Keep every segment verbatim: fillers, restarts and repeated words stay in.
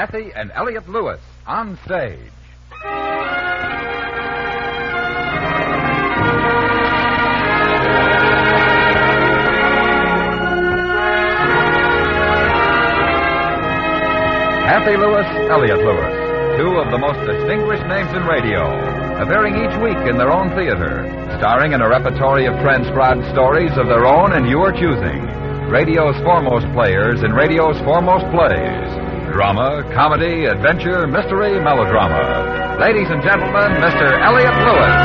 Kathy and Elliot Lewis on stage. Kathy Lewis, Elliot Lewis, two of the most distinguished names in radio, appearing each week in their own theater, starring in a repertory of transcribed stories of their own and your choosing. Radio's foremost players in radio's foremost plays. Drama, comedy, adventure, mystery, melodrama. Ladies and gentlemen, Mister Elliot Lewis.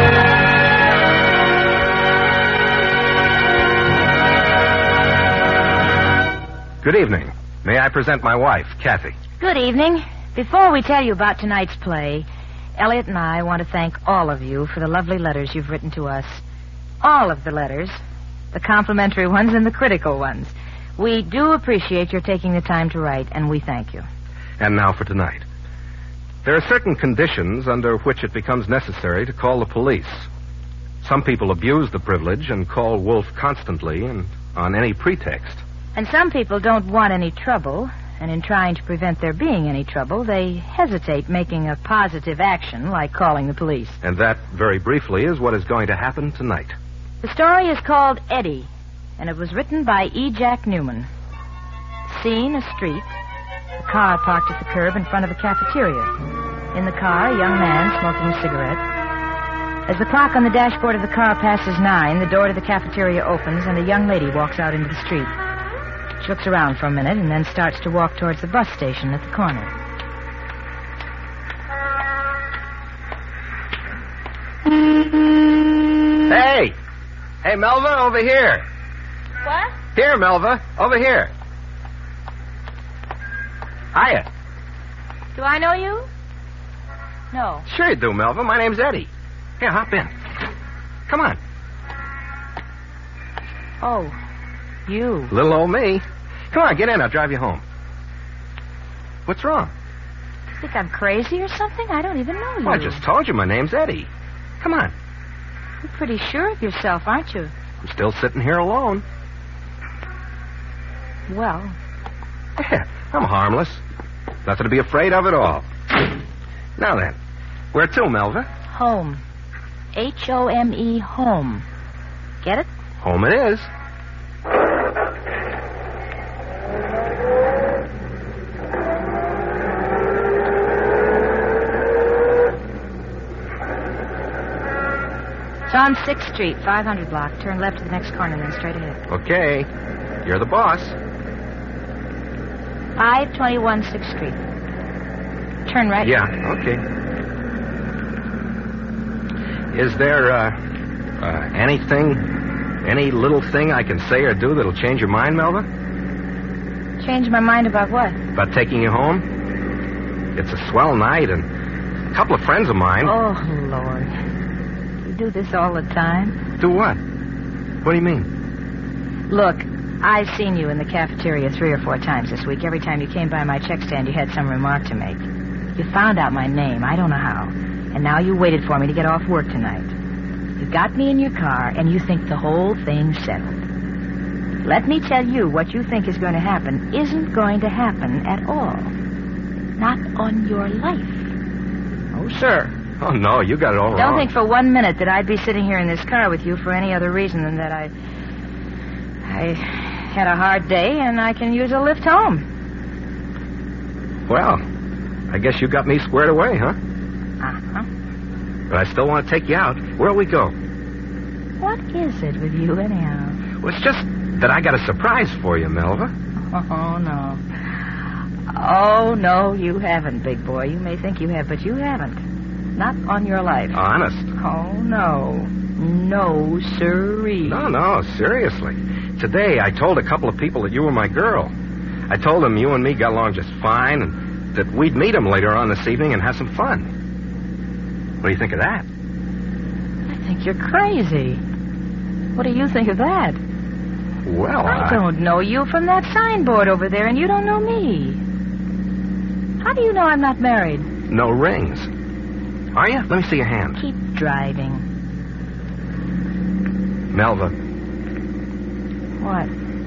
Good evening. May I present my wife, Kathy? Good evening. Before we tell you about tonight's play, Elliot and I want to thank all of you for the lovely letters you've written to us. All of the letters. The complimentary ones and the critical ones. We do appreciate your taking the time to write, and we thank you. And now for tonight. There are certain conditions under which it becomes necessary to call the police. Some people abuse the privilege and call Wolf constantly and on any pretext. And some people don't want any trouble, and in trying to prevent there being any trouble, they hesitate making a positive action like calling the police. And that, very briefly, is what is going to happen tonight. The story is called Eddie, and it was written by E. Jack Newman. Scene, a street. A car parked at the curb in front of a cafeteria. In the car, a young man smoking a cigarette. As the clock on the dashboard of the car passes nine, the door to the cafeteria opens, and a young lady walks out into the street. She looks around for a minute and then starts to walk towards the bus station at the corner. Hey! Hey, Melva, over here. What? Here, Melva, over here. Hiya. Do I know you? No. Sure you do, Melva. My name's Eddie. Here, hop in. Come on. Oh, you. Little old me. Come on, get in. I'll drive you home. What's wrong? You think I'm crazy or something? I don't even know you. Well, I just told you my name's Eddie. Come on. You're pretty sure of yourself, aren't you? I'm still sitting here alone. Well. Yeah, I'm harmless. Nothing to be afraid of at all. Now then, where to, Melva? Home. H O M E, home. Get it? Home it is. It's on sixth Street, five hundred block. Turn left to the next corner, then straight ahead. Okay. You're the boss. five twenty-one sixth Street. Turn right. Yeah, okay. Is there, uh, uh, anything, any little thing I can say or do that'll change your mind, Melva? Change my mind about what? About taking you home? It's a swell night, and a couple of friends of mine... Oh, Lord. You do this all the time? Do what? What do you mean? Look, I've seen you in the cafeteria three or four times this week. Every time you came by my check stand, you had some remark to make. You found out my name. I don't know how. And now you waited for me to get off work tonight. You got me in your car, and you think the whole thing's settled. Let me tell you, what you think is going to happen isn't going to happen at all. Not on your life. Oh, sir. Oh, no, you got it all wrong. Don't think for one minute that I'd be sitting here in this car with you for any other reason than that I... I had a hard day, and I can use a lift home. Well, I guess you got me squared away, huh? Uh-huh. But I still want to take you out. Where'll we go? What is it with you, anyhow? Well, it's just that I got a surprise for you, Melva. Oh, no. Oh, no, you haven't, big boy. You may think you have, but you haven't. Not on your life. Honest? Oh, no. No, sirree. No, no, seriously. Today, I told a couple of people that you were my girl. I told them you and me got along just fine, and that we'd meet them later on this evening and have some fun. What do you think of that? I think you're crazy. What do you think of that? Well, I... I... don't know you from that signboard over there, and you don't know me. How do you know I'm not married? No rings. Are you? Let me see your hand. Keep driving. Melva. What?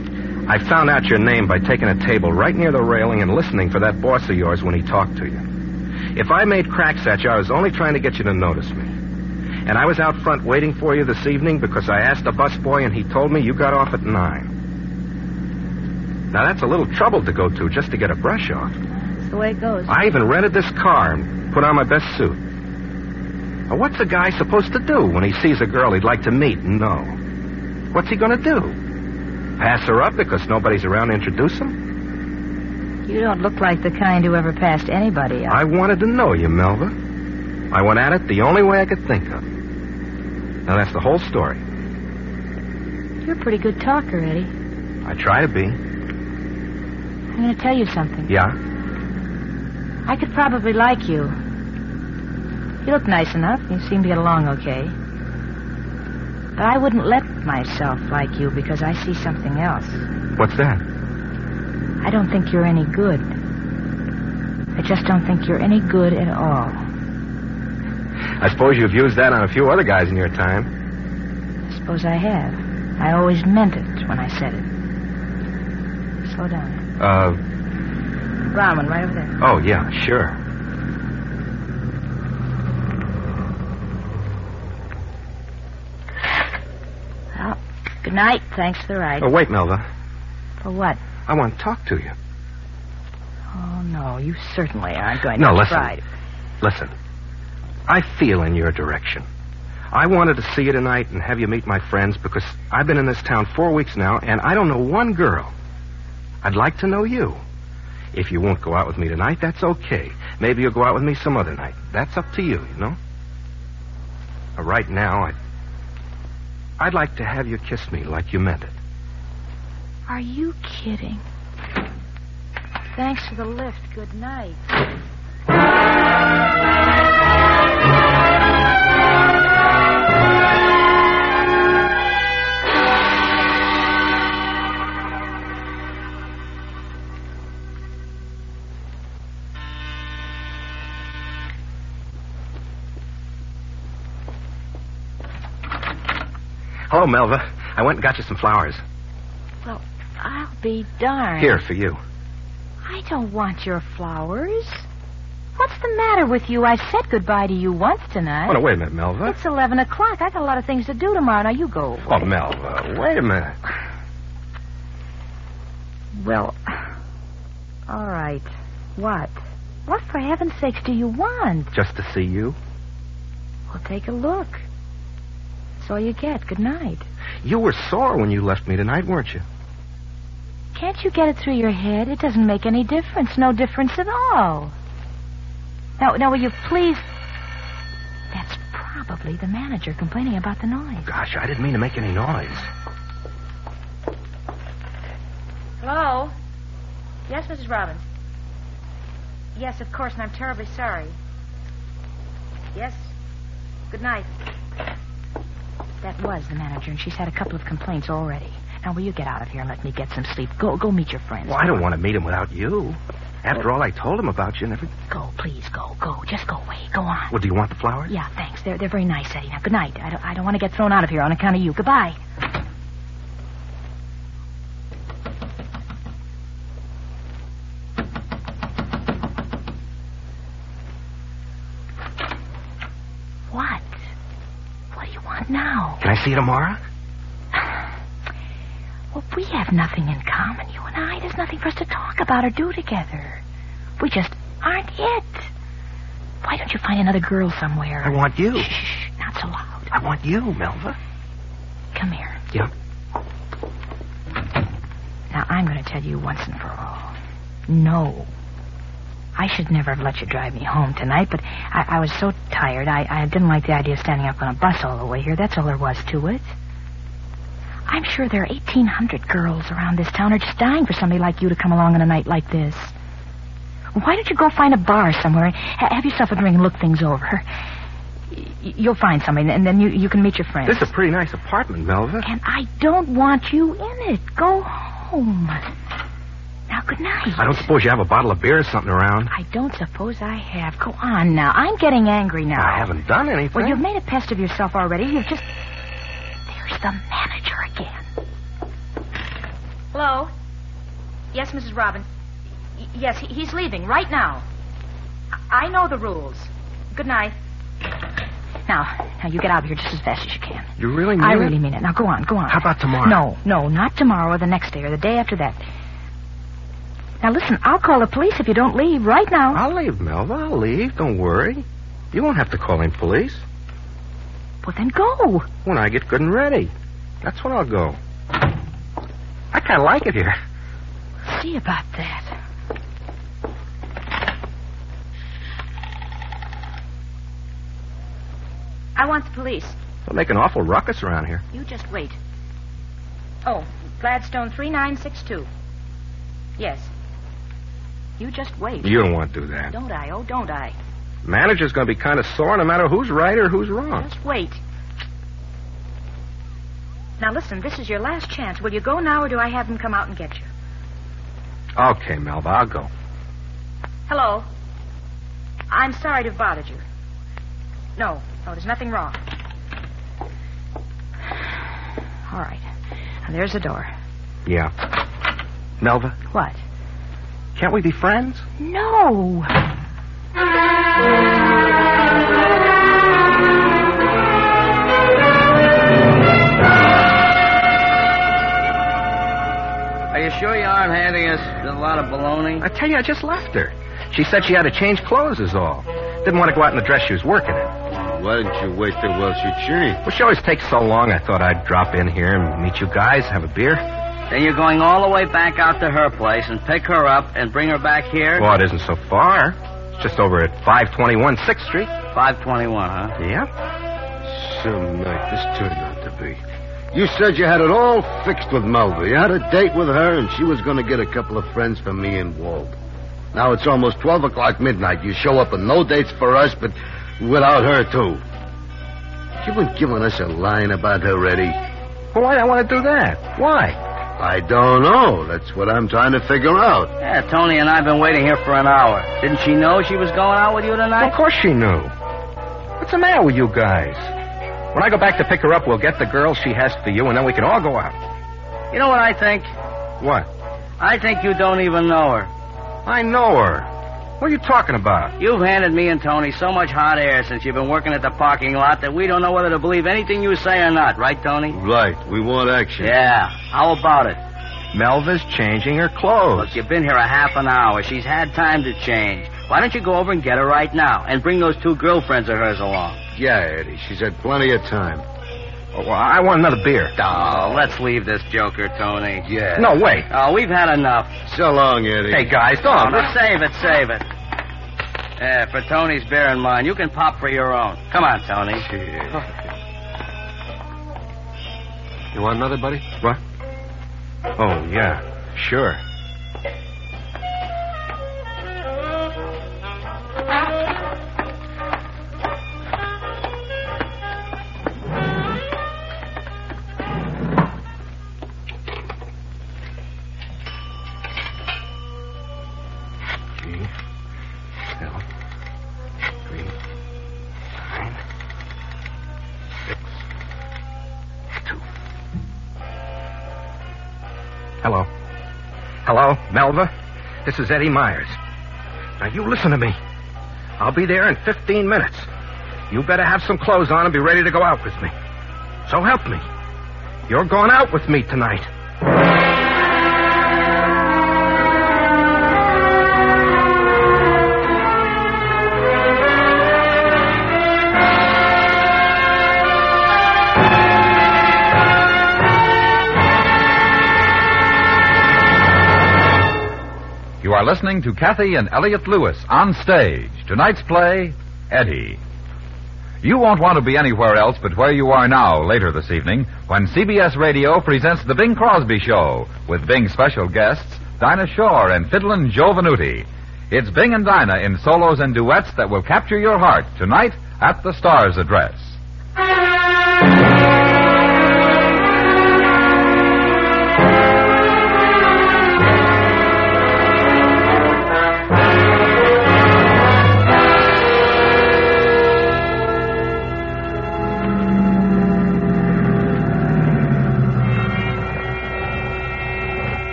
I found out your name by taking a table right near the railing and listening for that boss of yours when he talked to you. If I made cracks at you, I was only trying to get you to notice me. And I was out front waiting for you this evening because I asked the busboy and he told me you got off at nine. Now, that's a little trouble to go to just to get a brush off. That's the way it goes. I even rented this car and put on my best suit. Now, what's a guy supposed to do when he sees a girl he'd like to meet and know? What's he going to do? Pass her up because nobody's around to introduce him? You don't look like the kind who ever passed anybody up. I wanted to know you, Melva. I went at it the only way I could think of. Now, that's the whole story. You're a pretty good talker, Eddie. I try to be. I'm going to tell you something. Yeah? I could probably like you. You look nice enough. You seem to get along okay. But I wouldn't let myself like you because I see something else. What's that? I don't think you're any good. I just don't think you're any good at all. I suppose you've used that on a few other guys in your time. I suppose I have. I always meant it when I said it. Slow down. Uh... Brown one, right over there. Oh, yeah, sure. Well, good night. Thanks for the ride. Oh, wait, Melva. For what? I want to talk to you. Oh, no, you certainly aren't going no, to listen. ride. Listen. I feel in your direction. I wanted to see you tonight and have you meet my friends because I've been in this town four weeks now, and I don't know one girl. I'd like to know you. If you won't go out with me tonight, that's okay. Maybe you'll go out with me some other night. That's up to you, you know? Uh, right now, I'd... I'd like to have you kiss me like you meant it. Are you kidding? Thanks for the lift. Good night. Hello, Melva. I went and got you some flowers. Well, I'll be darned. Here, for you. I don't want your flowers. What's the matter with you? I said goodbye to you once tonight. Oh, no, wait a minute, Melva. It's eleven o'clock. I got a lot of things to do tomorrow. Now, you go away. Oh, Melva, wait a minute. Well, all right. What? What, for heaven's sakes, do you want? Just to see you. Well, take a look. That's all you get. Good night. You were sore when you left me tonight, weren't you? Can't you get it through your head? It doesn't make any difference. No difference at all. Now, now, will you please... That's probably the manager complaining about the noise. Gosh, I didn't mean to make any noise. Hello? Yes, Missus Robbins? Yes, of course, and I'm terribly sorry. Yes. Good night. That was the manager, and she's had a couple of complaints already. Now, will you get out of here and let me get some sleep? Go go meet your friends. Well, I don't want to meet him without you. After all I told him about you and everything. Go, please, go, go. Just go away. Go on. Well, do you want the flowers? Yeah, thanks. They're, they're very nice, Eddie. Now, good night. I don't, I don't want to get thrown out of here on account of you. Goodbye. What? What do you want now? Can I see you tomorrow? Well, we have nothing in common, you and I. There's nothing for us to talk about or do together. We just aren't it. Why don't you find another girl somewhere? I want you. Shh, shh, not so loud. I want you, Melva. Come here. Yeah. Now, I'm going to tell you once and for all. No. I should never have let you drive me home tonight, but I, I was so tired. I, I didn't like the idea of standing up on a bus all the way here. That's all there was to it. I'm sure there are eighteen hundred girls around this town who are just dying for somebody like you to come along on a night like this. Why don't you go find a bar somewhere and ha- have yourself a drink and look things over? Y- you'll find somebody, and then you, you can meet your friends. This is a pretty nice apartment, Melva. And I don't want you in it. Go home. Now, good night. I don't suppose you have a bottle of beer or something around. I don't suppose I have. Go on now. I'm getting angry now. I haven't done anything. Well, you've made a pest of yourself already. You've just... There's the manager again. Hello? Yes, Missus Robbins. Y- yes, he- he's leaving right now. I-, I know the rules. Good night. Now, now you get out of here just as fast as you can. You really mean I it? really mean it. Now go on, go on. How about tomorrow? No, no, not tomorrow or the next day or the day after that. Now listen, I'll call the police if you don't leave right now. I'll leave, Melva. I'll leave. Don't worry. You won't have to call in police. Well, then go. When I get good and ready. That's when I'll go. I kind of like it here. See about that. I want the police. They'll make an awful ruckus around here. You just wait. Oh, Gladstone three nine six two. Yes. You just wait. You don't want to do that. Don't I? Oh, don't I? Manager's going to be kind of sore no matter who's right or who's wrong. Just wait. Now, listen, this is your last chance. Will you go now, or do I have them come out and get you? Okay, Melva, I'll go. Hello. I'm sorry to have bothered you. No, no, there's nothing wrong. All right. Now, there's the door. Yeah. Melva, What? can't we be friends? No. Are you sure you aren't handing us a lot of baloney? I tell you, I just left her. She said she had to change clothes is all. Didn't want to go out in the dress she was working in. Why didn't you wait till while she changed? Well, she always takes so long, I thought I'd drop in here and meet you guys, have a beer. Then you're going all the way back out to her place and pick her up and bring her back here? Well, it isn't so far. It's just over at five twenty-one sixth Street. five twenty-one, huh? Yeah. Some night this turned out to be. You said you had it all fixed with Melva. You had a date with her, and she was going to get a couple of friends for me and Walt. Now it's almost twelve o'clock midnight. You show up with no dates for us, but without her, too. You been giving us a line about her, Eddie? Well, why do I want to do that? Why? I don't know. That's what I'm trying to figure out. Yeah, Tony and I have been waiting here for an hour. Didn't she know she was going out with you Well, tonight? of course she knew. What's the matter with you guys? When I go back to pick her up, we'll get the girl she has for you, and then we can all go out. You know what I think? What? I think you don't even know her. I know her. What are you talking about? You've handed me and Tony so much hot air since you've been working at the parking lot that we don't know whether to believe anything you say or not. Right, Tony? Right. We want action. Yeah. How about it? Melva's changing her clothes. Look, you've been here a half an hour. She's had time to change. Why don't you go over and get her right now and bring those two girlfriends of hers along? Yeah, Eddie. She's had plenty of time. Oh, well, I want another beer. Oh, let's leave this joker, Tony. Yeah. No, wait. Oh, we've had enough. So long, Eddie. Hey, guys, Oh, don't. no, save it, save it. Yeah, for Tony's beer and mine. You can pop for your own. Come on, Tony. You want another, buddy? What? Oh, yeah. Sure. Hello. Hello, Melva. This is Eddie Myers. Now, you listen to me. I'll be there in fifteen minutes. You better have some clothes on and be ready to go out with me. So help me. You're going out with me tonight. You are listening to Kathy and Elliot Lewis on stage. Tonight's play, Eddie. You won't want to be anywhere else but where you are now later this evening when C B S Radio presents The Bing Crosby Show with Bing's special guests, Dinah Shore and fiddlin' Joe Venuti. It's Bing and Dinah in solos and duets that will capture your heart tonight at the Star's Address.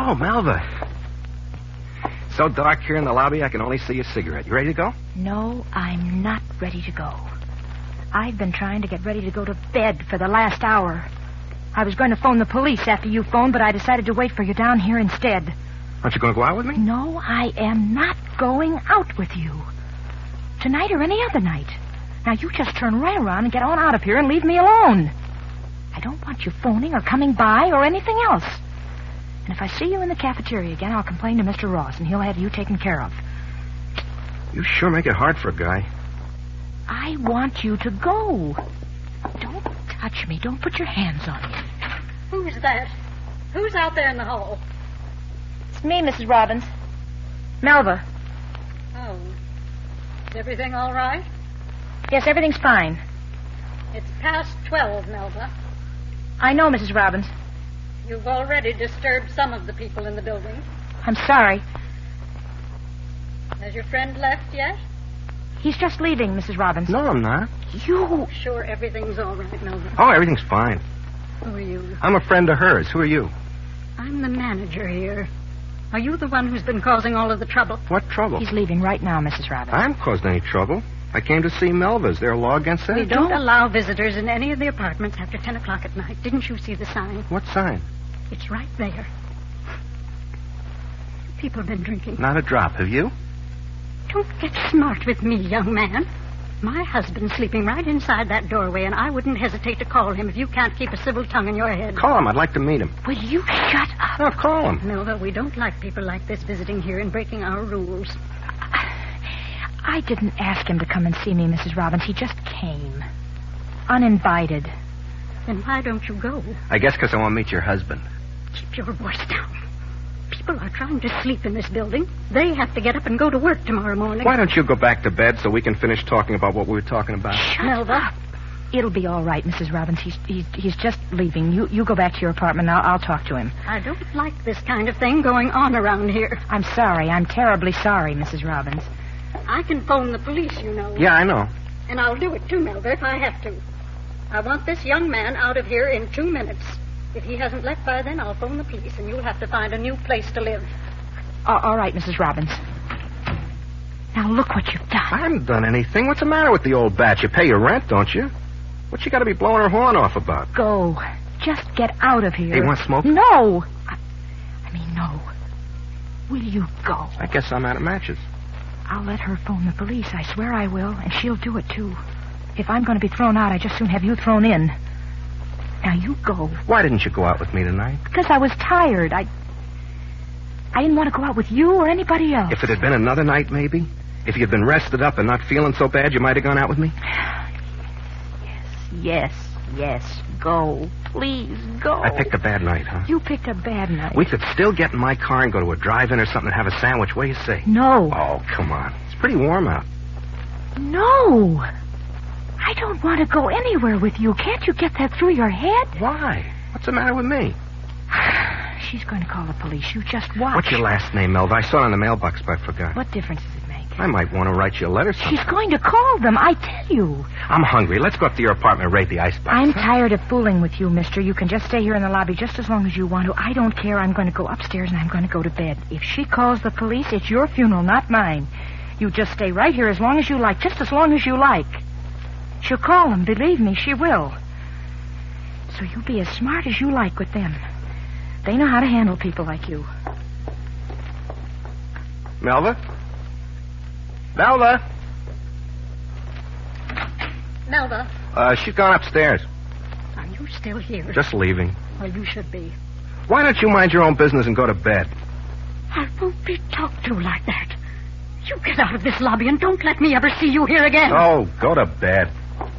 Oh, Melva. So dark here in the lobby, I can only see a cigarette. You ready to go? No, I'm not ready to go. I've been trying to get ready to go to bed for the last hour. I was going to phone the police after you phoned, but I decided to wait for you down here instead. Aren't you going to go out with me? No, I am not going out with you. Tonight or any other night. Now, you just turn right around and get on out of here and leave me alone. I don't want you phoning or coming by or anything else. And if I see you in the cafeteria again, I'll complain to Mister Ross, and he'll have you taken care of. You sure make it hard for a guy. I want you to go. Don't touch me. Don't put your hands on me. Who's that? Who's out there in the hall? It's me, Missus Robbins. Melva. Oh. Is everything all right? Yes, everything's fine. It's past twelve, Melva. I know, Missus Robbins. You've already disturbed some of the people in the building. I'm sorry. Has your friend left yet? He's just leaving, Missus Robbins. No, I'm not. You... Sure everything's all right, Melva. Oh, everything's fine. Who are you? I'm a friend of hers. Who are you? I'm the manager here. Are you the one who's been causing all of the trouble? What trouble? He's leaving right now, Missus Robbins. I haven't caused any trouble. I came to see Melva. Is there a law against that? We don't allow visitors in any of the apartments after ten o'clock at night. Didn't you see the sign? What sign? It's right there. People have been drinking. Not a drop. Have you? Don't get smart with me, young man. My husband's sleeping right inside that doorway, and I wouldn't hesitate to call him if you can't keep a civil tongue in your head. Call him. I'd like to meet him. Will you shut up? No, call him. Melva, we don't like people like this visiting here and breaking our rules. I didn't ask him to come and see me, Missus Robbins. He just came. Uninvited. Then why don't you go? I guess because I want to meet your husband. Keep your voice down. People are trying to sleep in this building. They have to get up and go to work tomorrow morning. Why don't you go back to bed so we can finish talking about what we were talking about? Shut Melva. up. It'll be all right, Missus Robbins. He's he's, he's just leaving. You you go back to your apartment, and I'll, I'll talk to him. I don't like this kind of thing going on around here. I'm sorry. I'm terribly sorry, Missus Robbins. I can phone the police, you know. Yeah, I know. And I'll do it too, Melva, if I have to. I want this young man out of here in two minutes. If he hasn't left by then, I'll phone the police, and you'll have to find a new place to live. Uh, all right, Missus Robbins. Now look what you've done. I haven't done anything. What's the matter with the old bat? You pay your rent, don't you? What's she got to be blowing her horn off about? Go. Just get out of here. Hey, you want smoke? No. I, I mean, no. Will you go? I guess I'm out of matches. I'll let her phone the police. I swear I will, and she'll do it, too. If I'm going to be thrown out, I'd just soon have you thrown in. Now, you go. Why didn't you go out with me tonight? Because I was tired. I... I didn't want to go out with you or anybody else. If it had been another night, maybe? If you'd been rested up and not feeling so bad, you might have gone out with me? Yes, yes. Go. Please, go. I picked a bad night, huh? You picked a bad night. We could still get in my car and go to a drive-in or something and have a sandwich. What do you say? No. Oh, come on. It's pretty warm out. No. I don't want to go anywhere with you. Can't you get that through your head? Why? What's the matter with me? She's going to call the police. You just watch. What's your last name, Melva? I saw it on the mailbox, but I forgot. What difference does it make? I might want to write you a letter sometime. She's going to call them, I tell you. I'm hungry. Let's go up to your apartment and raid the icebox. I'm huh? tired of fooling with you, mister. You can just stay here in the lobby just as long as you want to. I don't care. I'm going to go upstairs and I'm going to go to bed. If she calls the police, it's your funeral, not mine. You just stay right here as long as you like, just as long as you like. She'll call them. Believe me, she will. So you be as smart as you like with them. They know how to handle people like you. Melva? Melva? Melva, Uh, she's gone upstairs. are you still here? Just leaving. Well, you should be. Why don't you mind your own business and go to bed? I won't be talked to like that. You get out of this lobby and don't let me ever see you here again. Oh, go to bed.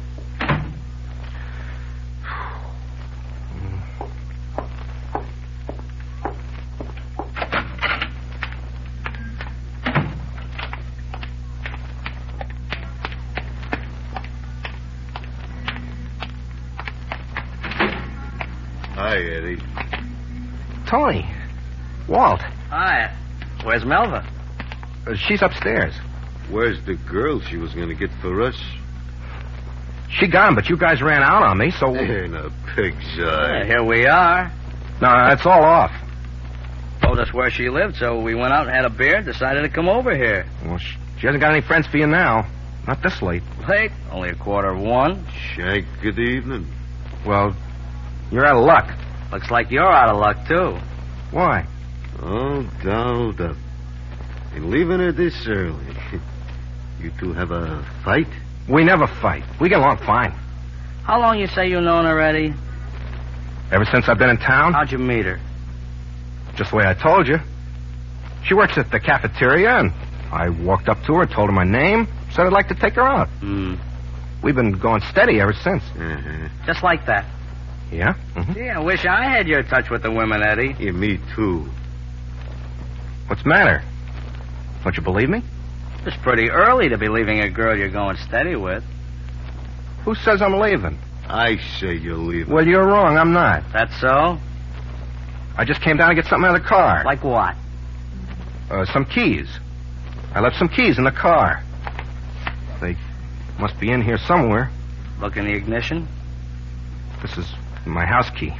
Hi, Eddie. Tony. Walt. Hi. Where's Melva? Uh, she's upstairs. Where's the girl she was going to get for us? She got him, but you guys ran out on me, so... In a pig's Yeah, eye. here we are. No, that's all off. told us where she lived, so we went out and had a beer and decided to come over here. Well, she, she hasn't got any friends for you now. Not this late. Late? Only a quarter of one. Shank, good evening. Well, you're out of luck. Looks like you're out of luck, too. Why? Oh, dolled up. And leaving her this early. You two have a fight? We never fight. We get along fine. How long you say you known her, Eddie? Ever since I've been in town? How'd you meet her? Just the way I told you. She works at the cafeteria, and I walked up to her, told her my name, said I'd like to take her out. Hmm. We've been going steady ever since. Uh-huh. Just like that. Yeah? Mm-hmm. Gee, I wish I had your touch with the women, Eddie. Yeah, me too. What's the matter? Don't you believe me? It's pretty early to be leaving a girl you're going steady with. Who says I'm leaving? I say you're leaving. Well, you're wrong. I'm not. That's so? I just came down to get something out of the car. Like what? Uh, some keys. I left some keys in the car. They must be in here somewhere. Look in the ignition. This is my house key.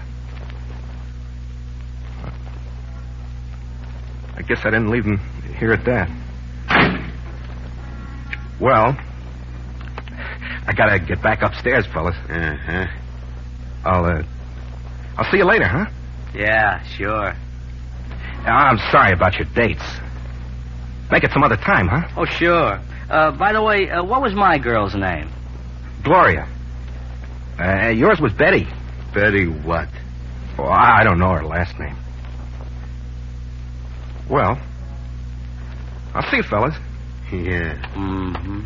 I guess I didn't leave them here at that. Well, I gotta get back upstairs, fellas. Uh-huh. I'll, uh, I'll see you later, huh? Yeah, sure. I'm sorry about your dates. Make it some other time, huh? Oh, sure. Uh, by the way, uh, what was my girl's name? Gloria. Uh, yours was Betty. Betty what? Oh, I don't know her last name. Well, I'll see you, fellas. Yeah. Mm-hmm.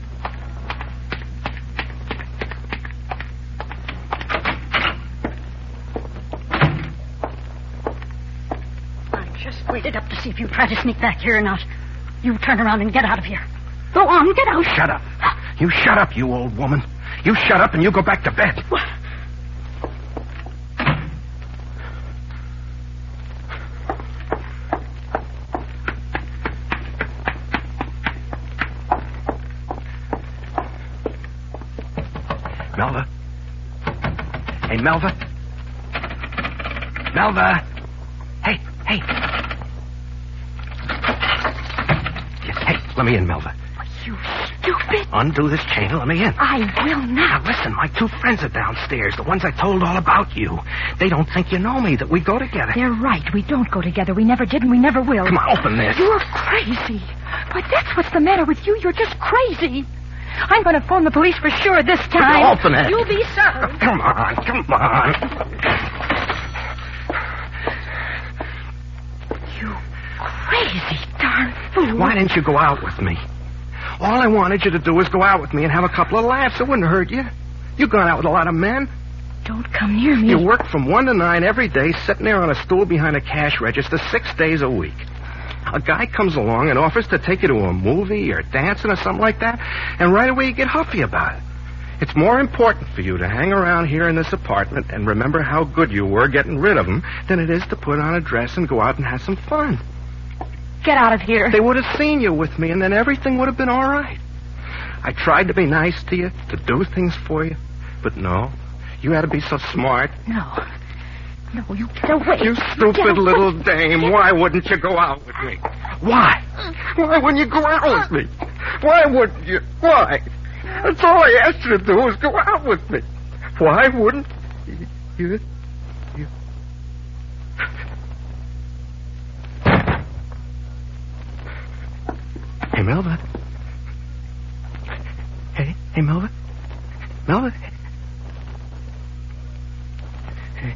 I just waited up to see if you try to sneak back here or not. You turn around and get out of here. Go on, get out. Shut up. You shut up, you old woman. You shut up and you go back to bed. What? Melva? Hey, Melva? Melva? Hey, hey. Yes, hey, let me in, Melva. You stupid. Undo this chain and let me in. I will Now, not. listen, my two friends are downstairs, the ones I told all about you. They don't think you know me, that we go together. They're right. We don't go together. We never did and we never will. Come on, open this. You're crazy. But that's what's the matter with you. You're just crazy. I'm going to phone the police for sure this time. Open it. You'll be sorry. Come on, come on. You crazy darn fool. Why didn't you go out with me? All I wanted you to do was go out with me and have a couple of laughs. It wouldn't hurt you. You've gone out with a lot of men. Don't come near me. You work from one to nine every day, sitting there on a stool behind a cash register six days a week. A guy comes along and offers to take you to a movie or dancing or something like that, and right away you get huffy about it. It's more important for you to hang around here in this apartment and remember how good you were getting rid of him than it is to put on a dress and go out and have some fun. Get out of here. They would have seen you with me, and then everything would have been all right. I tried to be nice to you, to do things for you, but no. You had to be so smart. No. No, you get away. You Get stupid away. little dame. Get- Why wouldn't you go out with me? Why? Why wouldn't you go out with me? Why wouldn't you? Why? That's all I asked you to do was go out with me. Why wouldn't you? you... Hey, Melva. Hey, hey, Melva. Melva. Hey.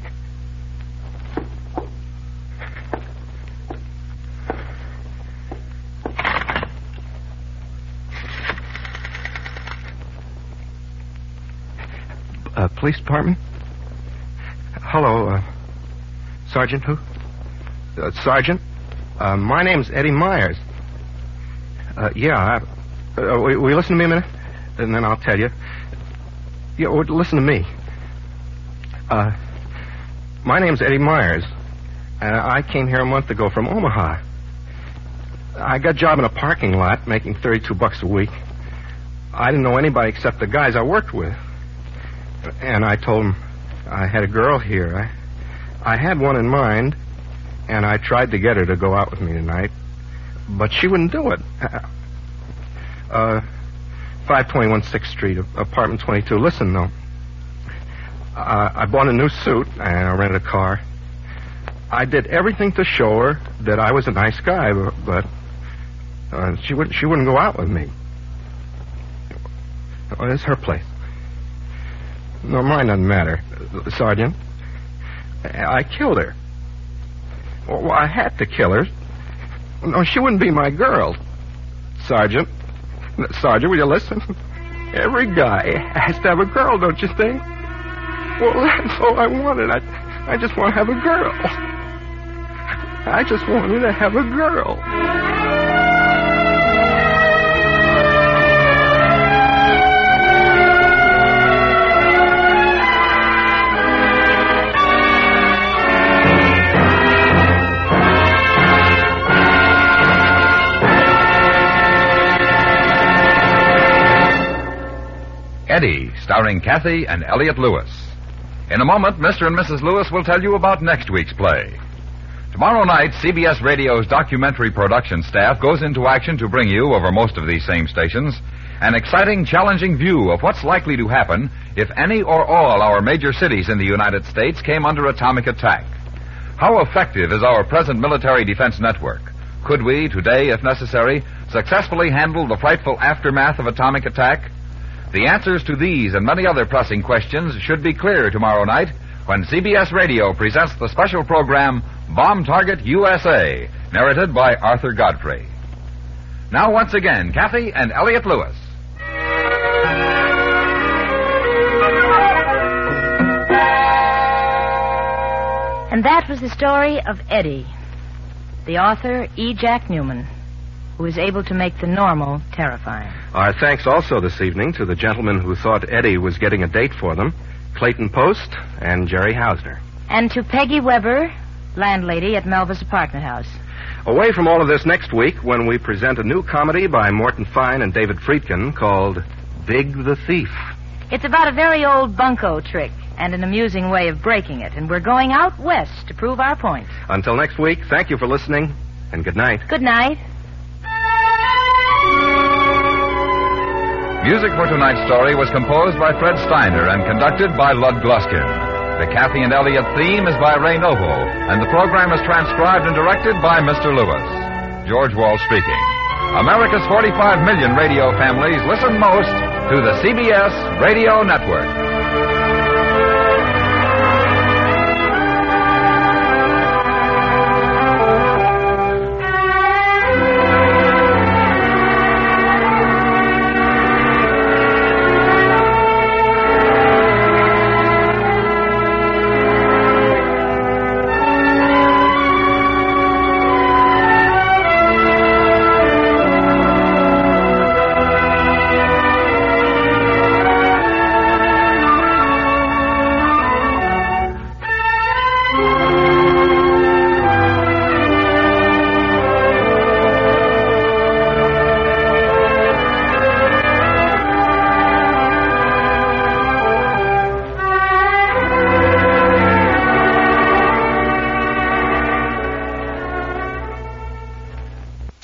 Uh, police department? Hello, uh, Sergeant who? Uh, Sergeant? Uh, my name's Eddie Myers. Uh, yeah, I, uh, will will you listen to me a minute? And then I'll tell you. Yeah, well, listen to me. Uh, my name's Eddie Myers, and I came here a month ago from Omaha. I got a job in a parking lot, making thirty-two bucks a week. I didn't know anybody except the guys I worked with. And I told them I had a girl here. I, I had one in mind, and I tried to get her to go out with me tonight, but she wouldn't do it. Uh, five twenty-one sixth Street, apartment twenty-two. Listen, though. Uh, I bought a new suit, and I rented a car. I did everything to show her that I was a nice guy, but uh, she wouldn't. She wouldn't go out with me. Oh, it's her place. No, mine doesn't matter, Sergeant. I killed her. Well, I had to kill her. No, she wouldn't be my girl, Sergeant. Sergeant, will you listen? Every guy has to have a girl, don't you think? Well, that's all I wanted. I, I just want to have a girl. I just wanted to have a girl. Eddie, starring Kathy and Elliot Lewis. In a moment, Mister and Missus Lewis will tell you about next week's play. Tomorrow night, C B S Radio's documentary production staff goes into action to bring you, over most of these same stations, an exciting, challenging view of what's likely to happen if any or all our major cities in the United States came under atomic attack. How effective is our present military defense network? Could we, today, if necessary, successfully handle the frightful aftermath of atomic attack? The answers to these and many other pressing questions should be clear tomorrow night when C B S Radio presents the special program Bomb Target U S A, narrated by Arthur Godfrey. Now, once again, Kathy and Elliot Lewis. And that was the story of Eddie, the author E. Jack Newman, who is able to make the normal terrifying. Our thanks also this evening to the gentleman who thought Eddie was getting a date for them, Clayton Post and Jerry Hausner. And to Peggy Weber, landlady at Melva's apartment house. Away from all of this next week when we present a new comedy by Morton Fine and David Friedkin called Big the Thief. It's about a very old bunco trick and an amusing way of breaking it, and we're going out west to prove our point. Until next week, thank you for listening, and good night. Good night. Music for tonight's story was composed by Fred Steiner and conducted by Lud Gluskin. The Kathy and Elliot theme is by Ray Novo, and the program is transcribed and directed by Mister Lewis. George Wall speaking. America's forty-five million radio families listen most to the C B S Radio Network.